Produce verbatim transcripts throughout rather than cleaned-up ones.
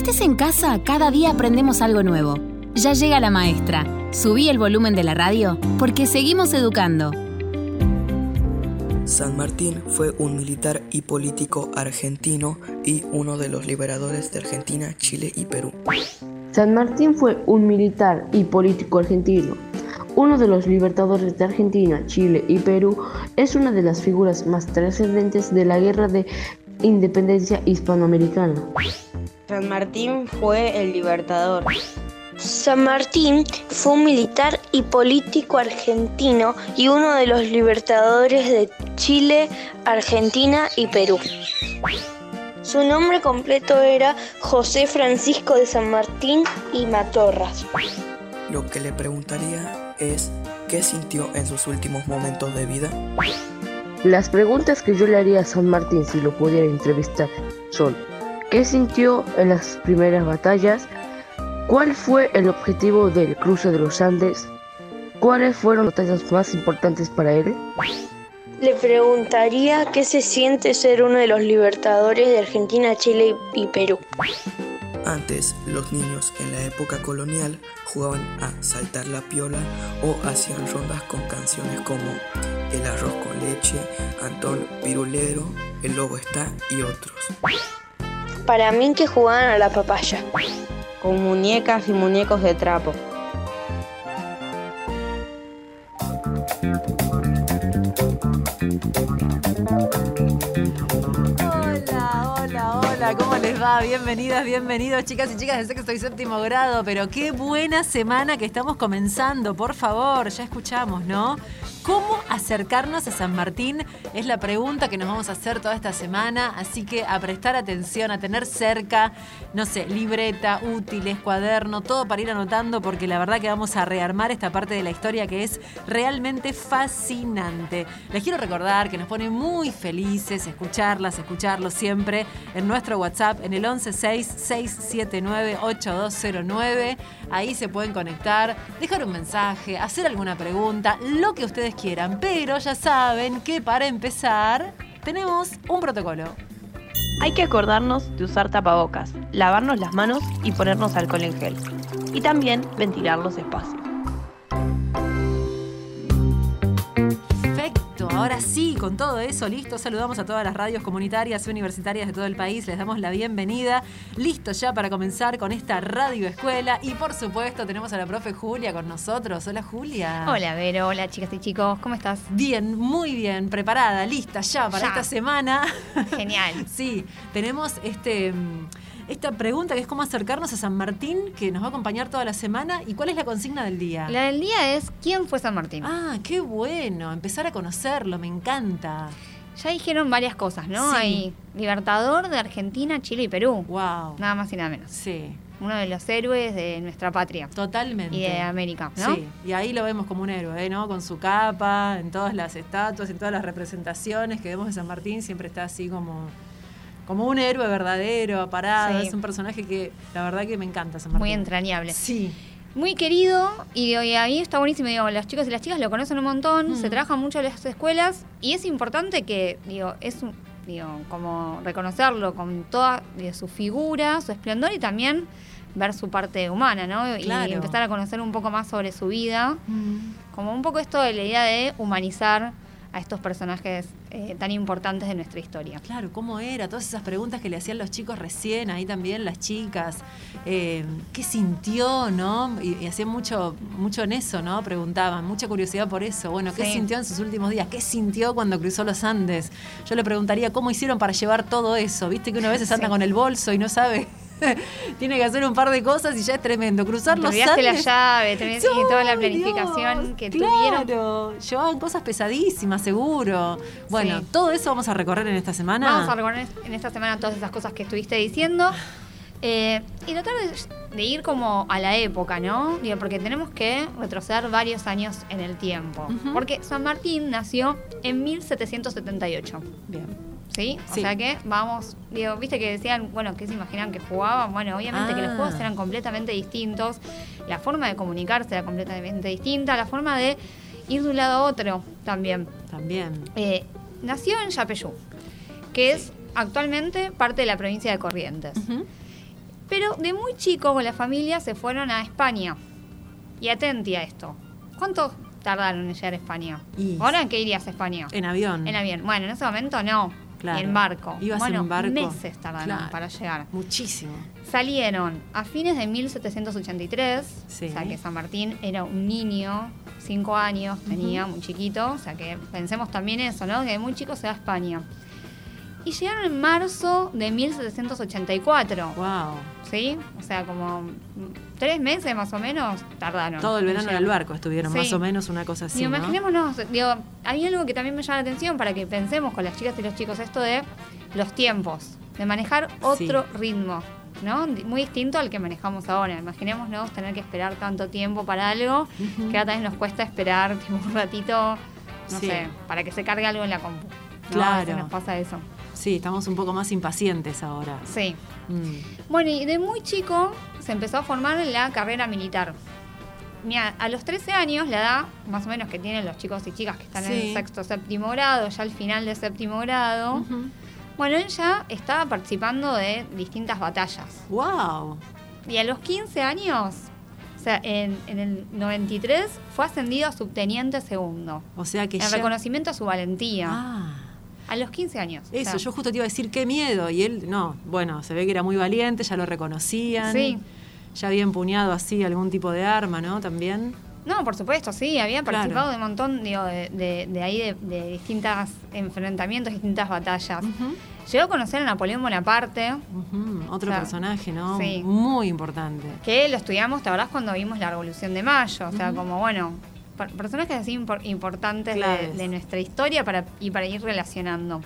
estés en casa, cada día aprendemos algo nuevo. Ya llega la maestra. Subí el volumen de la radio porque seguimos educando. San Martín fue un militar y político argentino y uno de los liberadores de Argentina, Chile y Perú. San Martín fue un militar y político argentino, uno de los libertadores de Argentina, Chile y Perú. Es una de las figuras más trascendentes de la Guerra de Independencia hispanoamericana. San Martín fue el libertador. San Martín fue un militar y político argentino y uno de los libertadores de Chile, Argentina y Perú. Su nombre completo era José Francisco de San Martín y Matorras. Lo que le preguntaría es ¿qué sintió en sus últimos momentos de vida? Las preguntas que yo le haría a San Martín si lo pudiera entrevistar son: ¿qué sintió en las primeras batallas? ¿Cuál fue el objetivo del cruce de los Andes? ¿Cuáles fueron las batallas más importantes para él? Le preguntaría qué se siente ser uno de los libertadores de Argentina, Chile y Perú. Antes, los niños en la época colonial jugaban a saltar la piola o hacían rondas con canciones como El arroz con leche, Antón Pirulero, El lobo está y otros. Para mí que jugaban a la papaya. Con muñecas y muñecos de trapo. Hola, hola, hola, ¿cómo les va? Bienvenidas, bienvenidos, chicas y chicas de Sexto y Séptimo Grado, pero qué buena semana que estamos comenzando, por favor, ya escuchamos, ¿no? ¿Cómo acercarnos a San Martín? Es la pregunta que nos vamos a hacer toda esta semana, así que a prestar atención, a tener cerca, no sé, libreta, útiles, cuaderno, todo para ir anotando, porque la verdad que vamos a rearmar esta parte de la historia que es realmente fascinante. Les quiero recordar que nos pone muy felices escucharlas, escucharlos siempre en nuestro WhatsApp, en el once seis seis siete nueve ocho dos cero nueve. Ahí se pueden conectar, dejar un mensaje, hacer alguna pregunta, lo que ustedes quieran, pero ya saben que para empezar tenemos un protocolo. Hay que acordarnos de usar tapabocas, lavarnos las manos y ponernos alcohol en gel. Y también ventilar los espacios. Ahora sí, con todo eso, listo, saludamos a todas las radios comunitarias y universitarias de todo el país, les damos la bienvenida, listo ya para comenzar con esta radio escuela y por supuesto tenemos a la profe Julia con nosotros. Hola Julia. Hola Vero, hola chicas y chicos, ¿cómo estás? Bien, muy bien, preparada, lista ya para ya. esta semana. Genial. Sí, tenemos este... esta pregunta que es cómo acercarnos a San Martín, que nos va a acompañar toda la semana. ¿Y cuál es la consigna del día? La del día es ¿quién fue San Martín? Ah, qué bueno, empezar a conocerlo, me encanta. Ya dijeron varias cosas, ¿no? Sí. Hay libertador de Argentina, Chile y Perú. Wow. Nada más y nada menos. Sí. Uno de los héroes de nuestra patria. Totalmente. Y de América, ¿no? Sí, y ahí lo vemos como un héroe, ¿no? Con su capa, en todas las estatuas, en todas las representaciones que vemos de San Martín, siempre está así como... como un héroe verdadero, parado. Sí. Es un personaje que la verdad que me encanta, San Martín. Muy entrañable. Sí. Muy querido, y, y ahí está buenísimo, digo, los chicos y las chicas lo conocen un montón, mm. se trabaja mucho en las escuelas, y es importante que, digo, es un, digo, como reconocerlo con toda digo, su figura, su esplendor, y también ver su parte humana, ¿no? Claro. Y empezar a conocer un poco más sobre su vida, Mm. como un poco esto de la idea de humanizar a estos personajes eh, tan importantes de nuestra historia. Claro, ¿cómo era? Todas esas preguntas que le hacían los chicos recién, ahí también las chicas. Eh, ¿Qué sintió, no? Y, y hacían mucho, mucho en eso, ¿no? Preguntaban, mucha curiosidad por eso. Bueno, ¿qué Sí. sintió en sus últimos días? ¿Qué sintió cuando cruzó los Andes? Yo le preguntaría, ¿cómo hicieron para llevar todo eso? ¿Viste que uno a veces anda Sí. con el bolso y no sabe... Tiene que hacer un par de cosas y ya es tremendo. Cruzar los Olvidaste la Andes. llave, te- y toda la ¡Ay, planificación Dios! que Claro, tuvieron. Claro, llevaban cosas pesadísimas, seguro. Bueno, Sí. todo eso vamos a recorrer en esta semana. Vamos a recorrer en esta semana todas esas cosas que estuviste diciendo. Eh, y tratar de, de ir como a la época, ¿no? Digo, porque tenemos que retroceder varios años en el tiempo. Uh-huh. Porque San Martín nació en mil setecientos setenta y ocho. Bien. ¿Sí? O Sí. sea que vamos, digo, viste que decían, bueno, ¿qué se imaginan que jugaban? Bueno, obviamente Ah. que los juegos eran completamente distintos, la forma de comunicarse era completamente distinta, la forma de ir de un lado a otro también. También. Eh, nació en Yapeyú, que es actualmente parte de la provincia de Corrientes. Uh-huh. Pero de muy chico con la familia se fueron a España. Y atenti a esto. ¿Cuánto tardaron en llegar a España? Y... ¿Ahora en qué irías a España? En avión. En avión. Bueno, en ese momento no. Claro. Y en barco. ¿Ibas bueno, en barco? meses tardaron Claro. para llegar. Muchísimo. Salieron a fines de mil setecientos ochenta y tres. Sí. O sea que San Martín era un niño, cinco años tenía, uh-huh. muy chiquito. O sea que pensemos también eso, ¿no? Que de muy chico se va a España. Y llegaron en marzo de mil setecientos ochenta y cuatro. Wow. ¿Sí? O sea, como tres meses más o menos tardaron. Todo el verano en el barco estuvieron, sí. más o menos una cosa así, digo, ¿no? Imaginémonos, digo, hay algo que también me llama la atención para que pensemos con las chicas y los chicos, esto de los tiempos, de manejar otro sí. ritmo, ¿no? Muy distinto al que manejamos ahora. Imaginémonos tener que esperar tanto tiempo para algo, uh-huh. que ahora también nos cuesta esperar tipo, un ratito, no sí. sé, para que se cargue algo en la compu. ¿No? Claro. A veces nos pasa eso. Sí, estamos un poco más impacientes ahora. Sí. Mm. Bueno, y de muy chico se empezó a formar en la carrera militar. Mira, a los trece años, la edad más o menos que tienen los chicos y chicas que están sí. en sexto, séptimo grado, ya al final de séptimo grado, uh-huh. bueno, él ya estaba participando de distintas batallas. ¡Wow! Y a los quince años, o sea, en, en el noventa y tres, fue ascendido a subteniente segundo. O sea que en ya... reconocimiento a su valentía. Ah. A los quince años. Eso, o sea. yo justo te iba a decir qué miedo. Y él, no, bueno, se ve que era muy valiente, ya lo reconocían. Sí. Ya había empuñado así algún tipo de arma, ¿no? También. No, por supuesto, sí. Había participado claro. de un montón, digo, de, de, de ahí, de, de distintos enfrentamientos, distintas batallas. Uh-huh. Llegó a conocer a Napoleón Bonaparte. Uh-huh. Otro o sea, personaje, ¿no? Sí. Muy importante. Que lo estudiamos, ¿te acordás? Cuando vimos la Revolución de Mayo. O sea, uh-huh. como, bueno... personajes así impor- importantes de, de nuestra historia para, y para ir relacionando.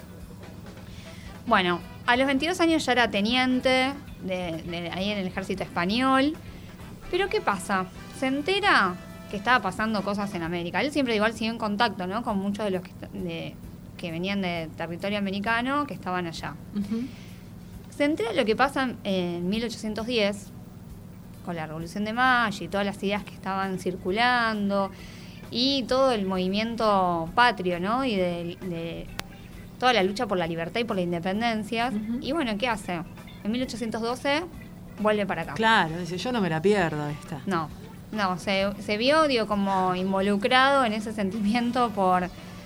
Bueno, a los veintidós años ya era teniente de, de ahí en el ejército español. Pero ¿qué pasa? Se entera que estaba pasando cosas en América. Él siempre igual siguió en contacto, ¿no? Con muchos de los que, de, que venían de territorio americano que estaban allá. Uh-huh. Se entera de lo que pasa en mil ochocientos diez con la Revolución de Mayo y todas las ideas que estaban circulando y todo el movimiento patrio, ¿no? Y de, de toda la lucha por la libertad y por la independencia. Uh-huh. Y bueno, ¿qué hace? En mil ochocientos doce vuelve para acá. Claro, dice, yo no me la pierdo esta. No, no, se, se vio, digo, como involucrado en ese sentimiento por...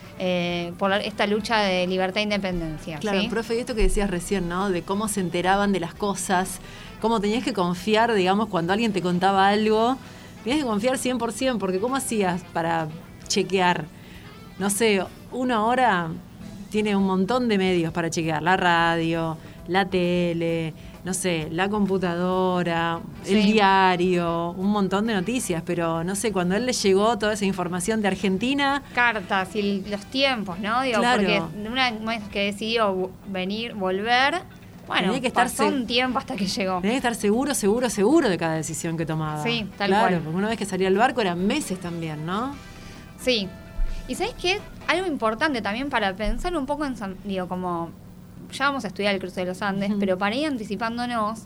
Eh, por esta lucha de libertad e independencia. Claro, ¿sí? Profe, y esto que decías recién, ¿no? De cómo se enteraban de las cosas, cómo tenías que confiar, digamos, cuando alguien te contaba algo, tenías que confiar cien por ciento, porque ¿cómo hacías para chequear? No sé, uno ahora tiene un montón de medios para chequear, la radio, la tele, no sé, la computadora, sí. el diario, un montón de noticias, pero no sé, cuando a él le llegó toda esa información de Argentina... Cartas y los tiempos, ¿no? Digo, claro. Porque una vez que decidió venir, volver, bueno, tenía que estar pasó se... un tiempo hasta que llegó. Tenía que estar seguro, seguro, seguro de cada decisión que tomaba. Sí, tal claro, cual. Claro, porque una vez que salía al barco eran meses también, ¿no? Sí. Y ¿sabés qué? Algo importante también para pensar un poco en... Digo, como... Ya vamos a estudiar el cruce de los Andes, uh-huh. pero para ir anticipándonos,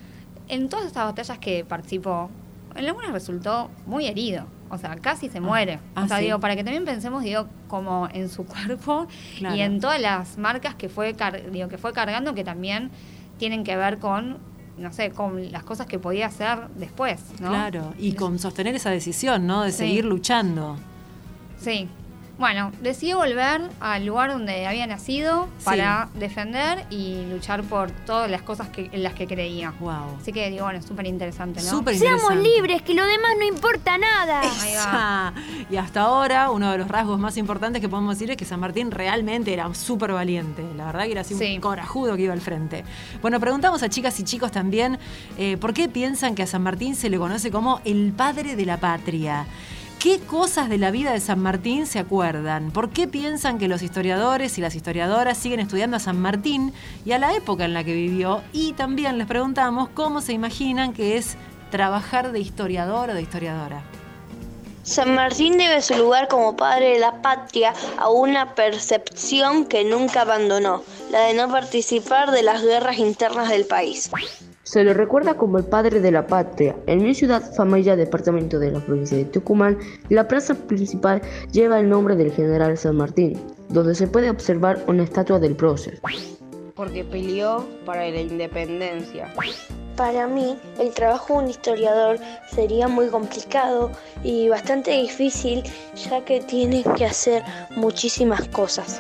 en todas estas batallas que participó, en algunas resultó muy herido. O sea, casi se muere. Ah, o sea, ¿sí? digo, para que también pensemos, digo, como en su cuerpo claro. y en todas las marcas que fue, car- digo, que fue cargando, que también tienen que ver con, no sé, con las cosas que podía hacer después, ¿no? Claro, y con sostener esa decisión, ¿no? De sí. seguir luchando. Sí. Bueno, decidió volver al lugar donde había nacido para sí. defender y luchar por todas las cosas que, en las que creía. Wow. Así que digo, bueno, súper interesante, ¿no? Súper interesante. Seamos libres, que lo demás no importa nada. Ahí va. Y hasta ahora, uno de los rasgos más importantes que podemos decir es que San Martín realmente era súper valiente. La verdad que era así sí. un corajudo que iba al frente. Bueno, preguntamos a chicas y chicos también, eh, ¿por qué piensan que a San Martín se le conoce como el padre de la patria? ¿Qué cosas de la vida de San Martín se acuerdan? ¿Por qué piensan que los historiadores y las historiadoras siguen estudiando a San Martín y a la época en la que vivió? Y también les preguntamos cómo se imaginan que es trabajar de historiador o de historiadora. San Martín debe su lugar como padre de la patria a una percepción que nunca abandonó, la de no participar de las guerras internas del país. Se le recuerda como el padre de la patria. En mi ciudad, Famaya, departamento de la provincia de Tucumán, la plaza principal lleva el nombre del general San Martín, donde se puede observar una estatua del prócer. Porque peleó para la independencia. Para mí, el trabajo de un historiador sería muy complicado y bastante difícil, ya que tiene que hacer muchísimas cosas.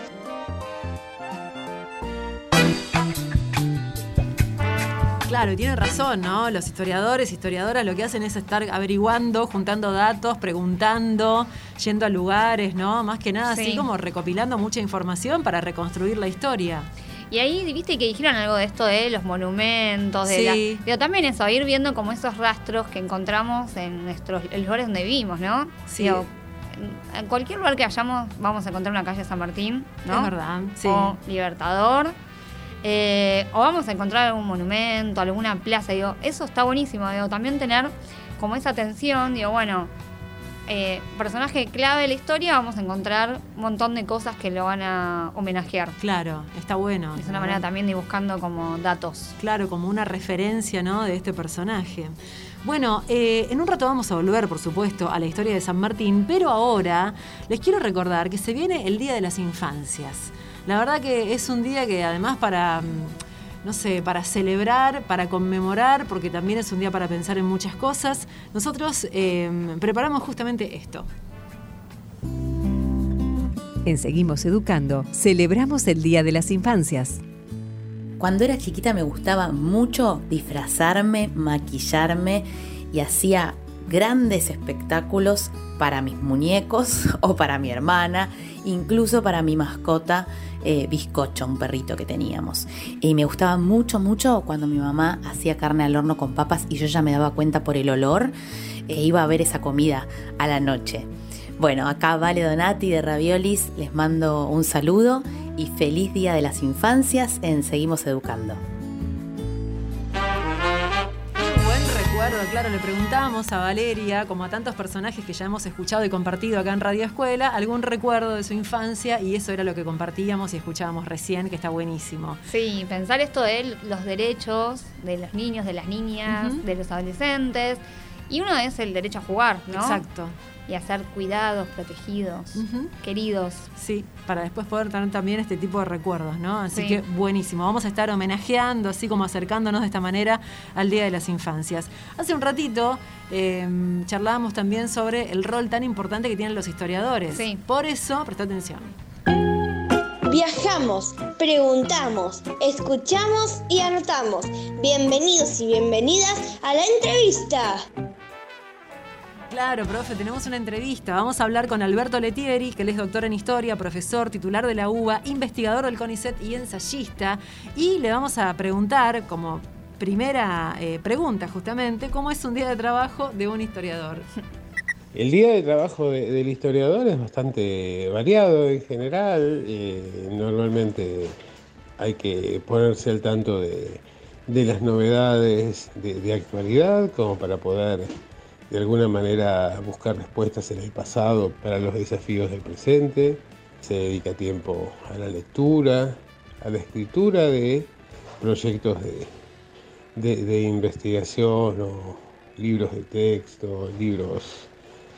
Claro, y tiene razón, ¿no? Los historiadores, historiadoras lo que hacen es estar averiguando, juntando datos, preguntando, yendo a lugares, ¿no? Más que nada, sí. Así como recopilando mucha información para reconstruir la historia. Y ahí, viste que dijeron algo de esto de los monumentos, de sí. la, pero también eso, ir viendo como esos rastros que encontramos en nuestros en los lugares donde vivimos, ¿no? Sí. Digo, en cualquier lugar que vayamos vamos a encontrar una calle San Martín, ¿no? Es verdad, sí. O Libertador. Eh, o vamos a encontrar algún monumento, alguna plaza, digo, eso está buenísimo, digo, también tener como esa atención, digo, bueno, eh, personaje clave de la historia, vamos a encontrar un montón de cosas que lo van a homenajear. Claro, está bueno. Es una manera también de ir buscando como datos. Claro, como una referencia, ¿no?, de este personaje. Bueno, eh, en un rato vamos a volver, por supuesto, a la historia de San Martín, pero ahora les quiero recordar que se viene el Día de las Infancias. La verdad que es un día que además para, no sé, para celebrar, para conmemorar, porque también es un día para pensar en muchas cosas, nosotros eh, preparamos justamente esto. En Seguimos Educando, celebramos el Día de las Infancias. Cuando era chiquita me gustaba mucho disfrazarme, maquillarme y hacía grandes espectáculos para mis muñecos o para mi hermana, incluso para mi mascota eh, Bizcocho, un perrito que teníamos. Y me gustaba mucho, mucho cuando mi mamá hacía carne al horno con papas y yo ya me daba cuenta por el olor que iba a ver esa comida a la noche. Bueno, acá Vale Donati de Raviolis, les mando un saludo y feliz Día de las Infancias en Seguimos Educando. Claro, le preguntábamos a Valeria, como a tantos personajes que ya hemos escuchado y compartido acá en Radio Escuela, algún recuerdo de su infancia, y eso era lo que compartíamos y escuchábamos recién, que está buenísimo. Sí, pensar esto de los derechos de los niños, de las niñas, uh-huh. de los adolescentes, y uno es el derecho a jugar, ¿no? Exacto. Y a ser cuidados, protegidos, uh-huh. queridos. Sí, para después poder tener también este tipo de recuerdos, ¿no? Así sí. que buenísimo. Vamos a estar homenajeando, así como acercándonos de esta manera al Día de las Infancias. Hace un ratito eh, charlábamos también sobre el rol tan importante que tienen los historiadores. Sí. Por eso, presta atención. Viajamos, preguntamos, escuchamos y anotamos. Bienvenidos y bienvenidas a la entrevista. Claro, profe, tenemos una entrevista. Vamos a hablar con Alberto Letieri, que él es doctor en Historia, profesor, titular de la U B A, investigador del CONICET y ensayista. Y le vamos a preguntar, como primera eh, pregunta justamente, ¿cómo es un día de trabajo de un historiador? El día de trabajo de, del historiador es bastante variado en general. Eh, normalmente hay que ponerse al tanto de, de las novedades de, de actualidad, como para poder de alguna manera buscar respuestas en el pasado para los desafíos del presente. Se dedica tiempo a la lectura, a la escritura de proyectos de, de, de investigación o libros de texto, libros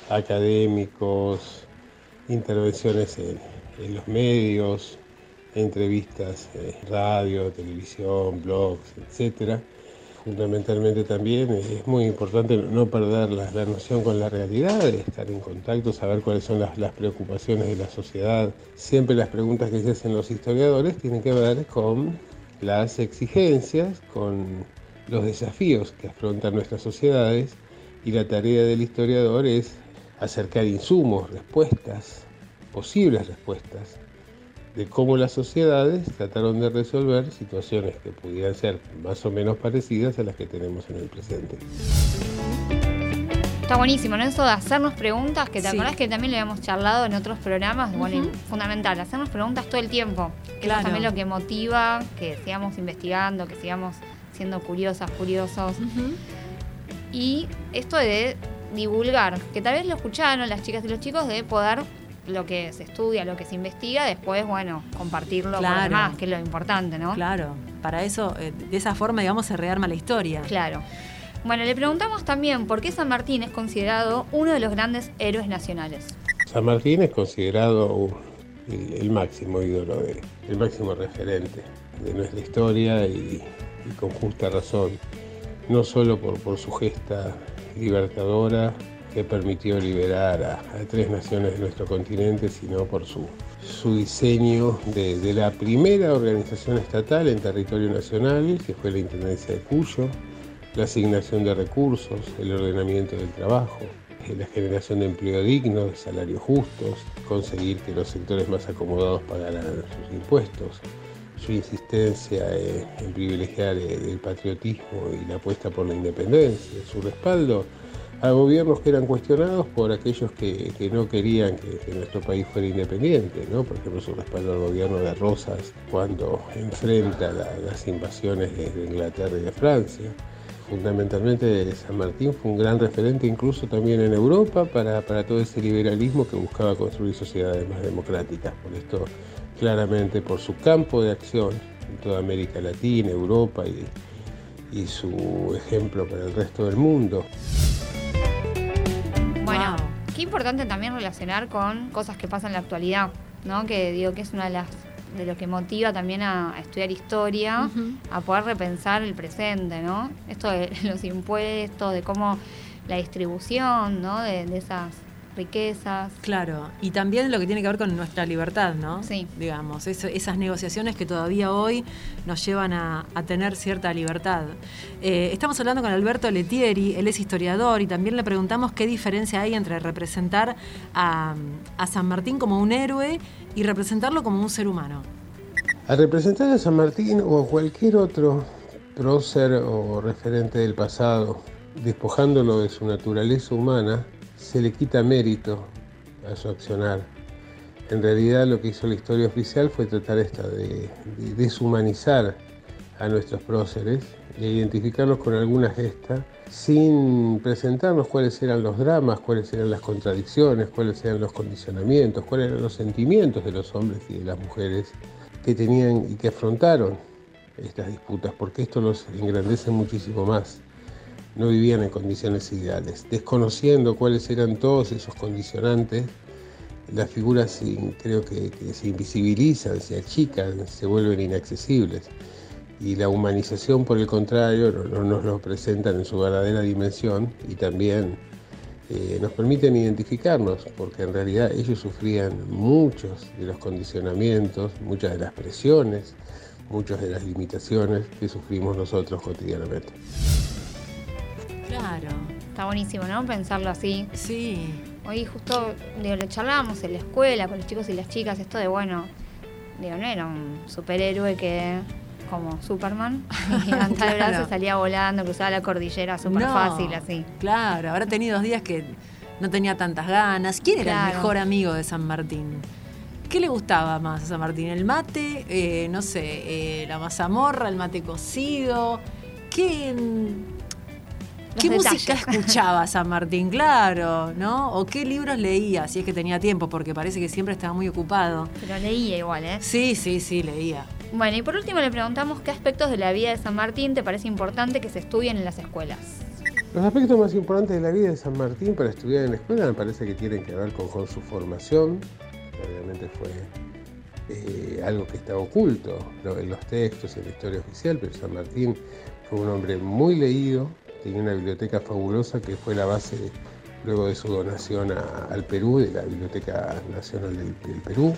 académicos, intervenciones en, en los medios, entrevistas en radio, televisión, blogs, etcétera. Fundamentalmente también es muy importante no perder la, la noción con la realidad, de estar en contacto, saber cuáles son las, las preocupaciones de la sociedad. Siempre las preguntas que se hacen los historiadores tienen que ver con las exigencias, con los desafíos que afrontan nuestras sociedades, y la tarea del historiador es acercar insumos, respuestas, posibles respuestas, de cómo las sociedades trataron de resolver situaciones que pudieran ser más o menos parecidas a las que tenemos en el presente. Está buenísimo, ¿no? Eso de hacernos preguntas, que te sí. acordás que también lo hemos charlado en otros programas, uh-huh. bueno, fundamental, hacernos preguntas todo el tiempo. Que claro. Eso es también lo que motiva que sigamos investigando, que sigamos siendo curiosas, curiosos. Uh-huh. Y esto de divulgar, que tal vez lo escucharon las chicas y los chicos, de poder lo que se estudia, lo que se investiga, después, bueno, compartirlo claro. con los demás, que es lo importante, ¿no? Claro, para eso, eh, de esa forma, digamos, se rearma la historia. Claro. Bueno, le preguntamos también por qué San Martín es considerado uno de los grandes héroes nacionales. San Martín es considerado un, el, el máximo ídolo, de, el máximo referente de nuestra historia y, y con justa razón. no solo por, por su gesta libertadora que permitió liberar a, a tres naciones de nuestro continente, sino por su, su diseño de, de la primera organización estatal en territorio nacional, que fue la Intendencia de Cuyo, la asignación de recursos, el ordenamiento del trabajo, la generación de empleo digno, de salarios justos, conseguir que los sectores más acomodados pagaran sus impuestos, su insistencia eh, en privilegiar eh, el patriotismo y la apuesta por la independencia, su respaldo a gobiernos que eran cuestionados por aquellos que, que no querían que, que nuestro país fuera independiente, ¿no? Por ejemplo, su respaldo al gobierno de Rosas cuando enfrenta la, las invasiones de, de Inglaterra y de Francia. Fundamentalmente San Martín fue un gran referente incluso también en Europa para, para todo ese liberalismo que buscaba construir sociedades más democráticas. Por esto, claramente, por su campo de acción en toda América Latina, Europa y, y su ejemplo para el resto del mundo. Bueno, qué importante también relacionar con cosas que pasan en la actualidad, ¿no? Que digo que es una de las de lo que motiva también a, a estudiar historia, uh-huh. a poder repensar el presente, ¿no? Esto de los impuestos, de cómo la distribución, ¿no? De, de esas riquezas. Claro, y también lo que tiene que ver con nuestra libertad, ¿no? Sí. Digamos, es, esas negociaciones que todavía hoy nos llevan a, a tener cierta libertad. Eh, estamos hablando con Alberto Lettieri, él es historiador, y también le preguntamos qué diferencia hay entre representar a, a San Martín como un héroe y representarlo como un ser humano. Al representar a San Martín o a cualquier otro prócer o referente del pasado, despojándolo de su naturaleza humana, se le quita mérito a su accionar. En realidad lo que hizo la historia oficial fue tratar esta de, de deshumanizar a nuestros próceres y identificarlos con alguna gesta sin presentarnos cuáles eran los dramas, cuáles eran las contradicciones, cuáles eran los condicionamientos, cuáles eran los sentimientos de los hombres y de las mujeres que tenían y que afrontaron estas disputas, porque esto los engrandece muchísimo más. No vivían en condiciones ideales. Desconociendo cuáles eran todos esos condicionantes, las figuras sin, creo que, que se invisibilizan, se achican, se vuelven inaccesibles. Y la humanización, por el contrario, no, no nos lo presentan en su verdadera dimensión y también eh, nos permiten identificarnos, porque en realidad ellos sufrían muchos de los condicionamientos, muchas de las presiones, muchas de las limitaciones que sufrimos nosotros cotidianamente. Claro. Está buenísimo, ¿no? Pensarlo así. Sí. Hoy justo, digo, lo charlábamos en la escuela con los chicos y las chicas, esto de, bueno, digo, no era un superhéroe que, como Superman, levantaba el brazo, salía volando, cruzaba la cordillera súper no, fácil, así. Claro, habrá tenido dos días que no tenía tantas ganas. ¿Quién era claro. el mejor amigo de San Martín? ¿Qué le gustaba más a San Martín? ¿El mate? Eh, no sé, eh, la mazamorra, el mate cocido. ¿Qué... ¿Qué detalles. música escuchaba San Martín? Claro, ¿no? ¿O qué libros leía, si es que tenía tiempo? Porque parece que siempre estaba muy ocupado. Pero leía igual, ¿eh? Sí, sí, sí, leía. Bueno, y por último le preguntamos qué aspectos de la vida de San Martín te parece importante que se estudien en las escuelas. Los aspectos más importantes de la vida de San Martín para estudiar en la escuela me parece que tienen que ver con, con su formación. Obviamente fue eh, algo que estaba oculto, ¿no?, en los textos y en la historia oficial, pero San Martín fue un hombre muy leído. Tenía una biblioteca fabulosa que fue la base, luego de su donación a, al Perú, de la Biblioteca Nacional del, del Perú.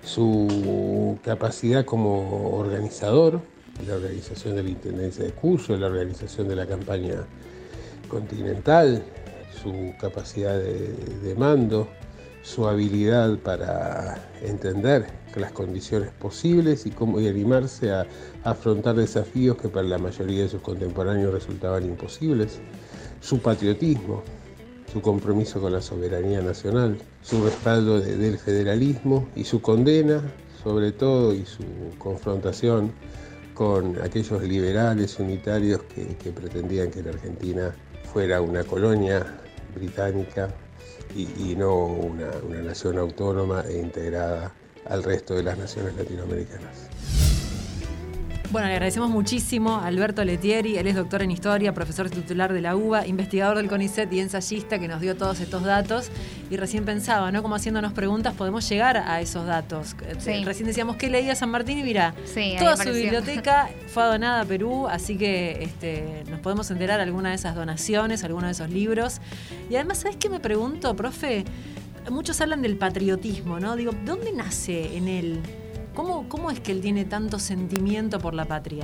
Su capacidad como organizador, la organización de la Intendencia de Cuyo, la organización de la campaña continental, su capacidad de, de mando, su habilidad para entender las condiciones posibles y cómo y animarse a, a afrontar desafíos que para la mayoría de sus contemporáneos resultaban imposibles, su patriotismo, su compromiso con la soberanía nacional, su respaldo de, del federalismo y su condena, sobre todo, y su confrontación con aquellos liberales unitarios que, que pretendían que la Argentina fuera una colonia británica y, y no una, una nación autónoma e integrada al resto de las naciones latinoamericanas. Bueno, le agradecemos muchísimo a Alberto Lettieri. Él es doctor en Historia, profesor titular de la U B A, investigador del CONICET y ensayista que nos dio todos estos datos. Y recién pensaba, ¿no? Como haciéndonos preguntas podemos llegar a esos datos. Sí. Recién decíamos qué leía San Martín y mirá, sí, toda su biblioteca fue donada a Perú, así que este, nos podemos enterar alguna de esas donaciones, alguno de esos libros. Y además, ¿sabés qué me pregunto, profe? Muchos hablan del patriotismo, ¿no? Digo, ¿dónde nace en él? ¿Cómo, ¿Cómo es que él tiene tanto sentimiento por la patria?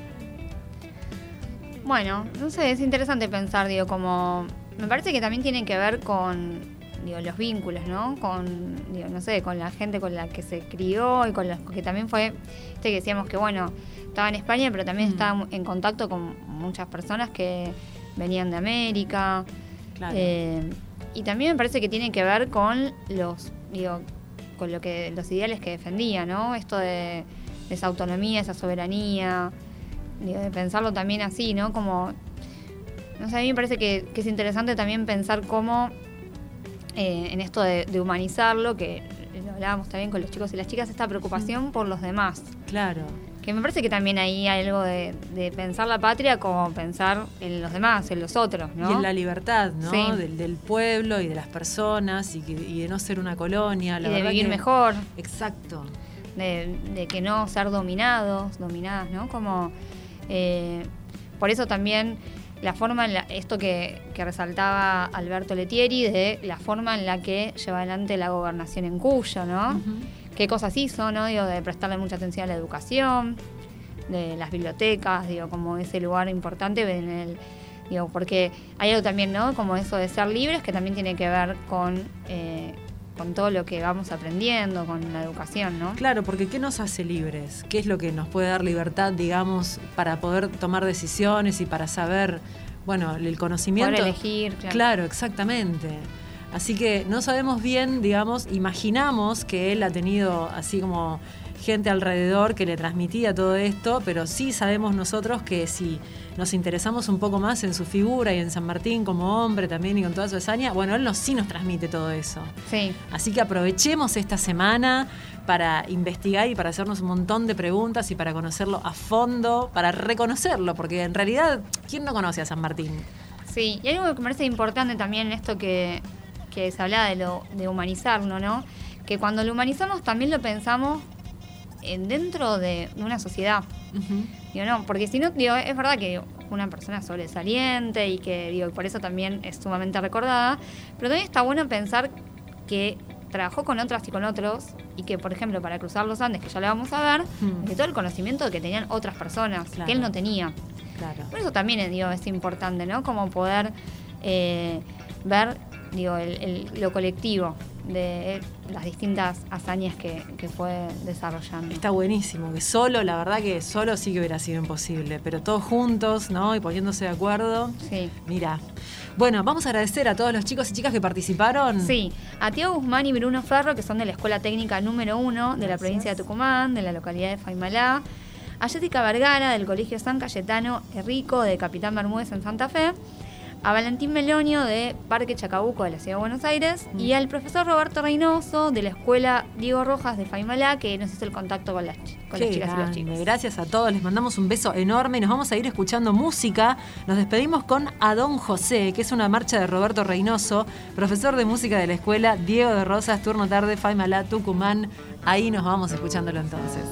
Bueno, no sé, es interesante pensar, digo, como... Me parece que también tiene que ver con, digo, los vínculos, ¿no? Con, digo, no sé, con la gente con la que se crió y con los que también fue... Este que decíamos que, bueno, estaba en España, pero también mm. estaba en contacto con muchas personas que venían de América. Claro. Eh, y también me parece que tiene que ver con los, digo... con lo que los ideales que defendía, ¿no? Esto de, de esa autonomía, esa soberanía, digo, de pensarlo también así, ¿no? Como, no sé, a mí me parece que, que es interesante también pensar cómo eh, en esto de, de humanizarlo, que lo hablábamos también con los chicos y las chicas, esta preocupación por los demás. Claro. Que me parece que también ahí hay algo de, de pensar la patria como pensar en los demás, en los otros, ¿no? Y en la libertad, ¿no? Sí. Del, del pueblo y de las personas y, que, y de no ser una colonia. La y de verdad vivir que... mejor. Exacto. De, de que no ser dominados, dominadas, ¿no? Como, eh, por eso también la forma, en la, esto que, que resaltaba Alberto Lettieri, de la forma en la que lleva adelante la gobernación en Cuyo, ¿no? Uh-huh. Qué cosas hizo, ¿no? Digo, de prestarle mucha atención a la educación, de las bibliotecas, digo, como ese lugar importante en el, digo, porque hay algo también, ¿no? Como eso de ser libres, que también tiene que ver con, eh, con todo lo que vamos aprendiendo, con la educación, ¿no? Claro, porque ¿qué nos hace libres? ¿Qué es lo que nos puede dar libertad, digamos, para poder tomar decisiones y para saber, bueno, el conocimiento? Poder elegir, claro. Claro, exactamente. Así que no sabemos bien, digamos, imaginamos que él ha tenido así como gente alrededor que le transmitía todo esto, pero sí sabemos nosotros que si nos interesamos un poco más en su figura y en San Martín como hombre también y con toda su hazaña, bueno, él nos, sí nos transmite todo eso. Sí. Así que aprovechemos esta semana para investigar y para hacernos un montón de preguntas y para conocerlo a fondo, para reconocerlo, porque en realidad, ¿quién no conoce a San Martín? Sí, y algo que me parece importante también en esto que... que se habla de lo de humanizarlo, ¿no? Que cuando lo humanizamos también lo pensamos en dentro de, de una sociedad. Uh-huh. Digo, no, porque si no, digo, es verdad que una persona sobresaliente y que, digo, por eso también es sumamente recordada, pero también está bueno pensar que trabajó con otras y con otros y que, por ejemplo, para cruzar los Andes, que ya lo vamos a ver, uh-huh. de todo el conocimiento que tenían otras personas, claro. que él no tenía. Claro. Por eso también, digo, es importante, ¿no? Como poder eh, ver... digo, el, el, lo colectivo de las distintas hazañas que, que fue desarrollando. Está buenísimo, que solo, la verdad que solo sí que hubiera sido imposible, pero todos juntos, ¿no? Y poniéndose de acuerdo. Sí. Mira. Bueno, vamos a agradecer a todos los chicos y chicas que participaron. Sí, a Tiago Guzmán y Bruno Ferro, que son de la Escuela Técnica número uno de Gracias. La provincia de Tucumán, de la localidad de Faimalá. A Jessica Vergara, del Colegio San Cayetano Enrico, de Capitán Bermúdez en Santa Fe. A Valentín Melonio de Parque Chacabuco de la Ciudad de Buenos Aires mm. y al profesor Roberto Reynoso de la Escuela Diego Rojas de Faimalá, que nos hizo el contacto con las, con las chicas grande. Y los chicos. Gracias a todos, les mandamos un beso enorme y nos vamos a ir escuchando música. Nos despedimos con A Don José, que es una marcha de Roberto Reynoso, profesor de música de la Escuela Diego de Rosas, turno tarde, Faimalá, Tucumán. Ahí nos vamos escuchándolo entonces.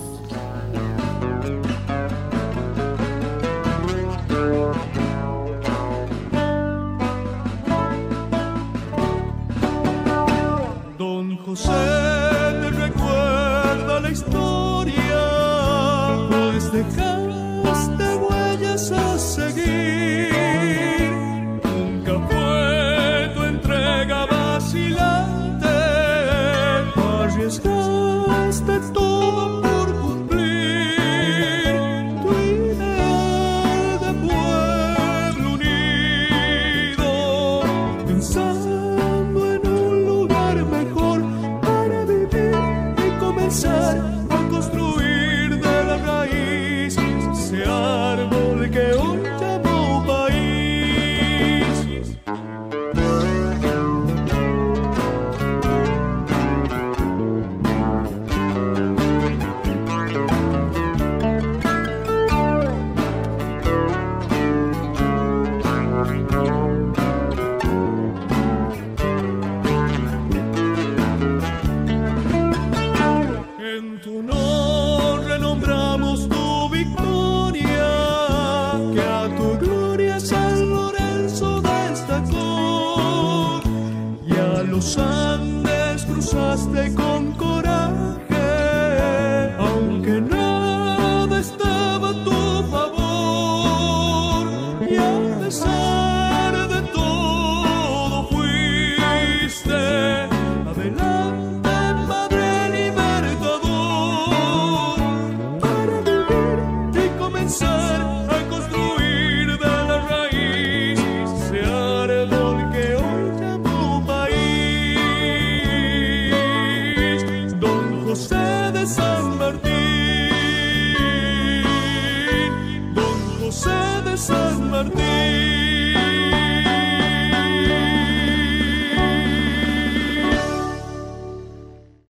José me recuerda la historia, pues dejaste huellas a seguir. Nunca fue tu entrega vacilante, arriesgaste todo por cumplir tu ideal de pueblo unido, pensando en un lugar mejor a construir de la raíz, se ha los Andes cruzaste con